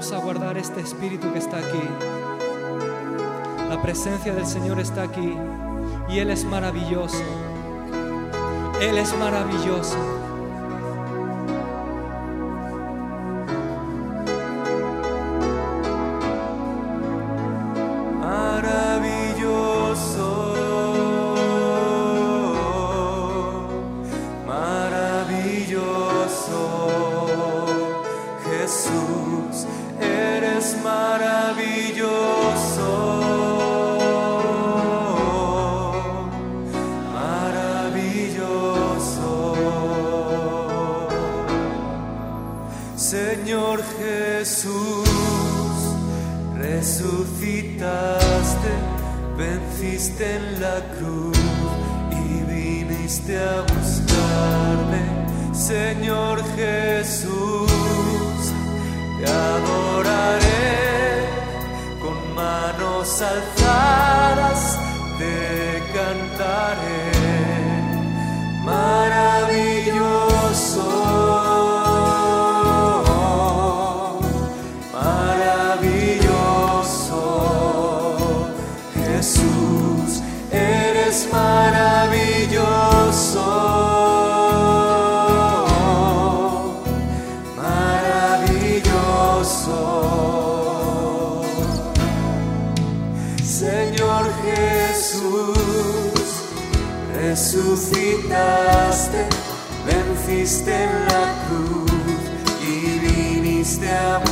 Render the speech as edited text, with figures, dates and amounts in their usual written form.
Vamos a guardar este espíritu que está aquí. La presencia del Señor está aquí y Él es maravilloso. Él es maravilloso. Señor Jesús, resucitaste, venciste en la cruz y viniste a buscarme. Señor Jesús, te adoraré con manos alzadas, te cantaré, maravilloso. Jesús, eres maravilloso, maravilloso. Señor Jesús, resucitaste, venciste en la cruz y viniste a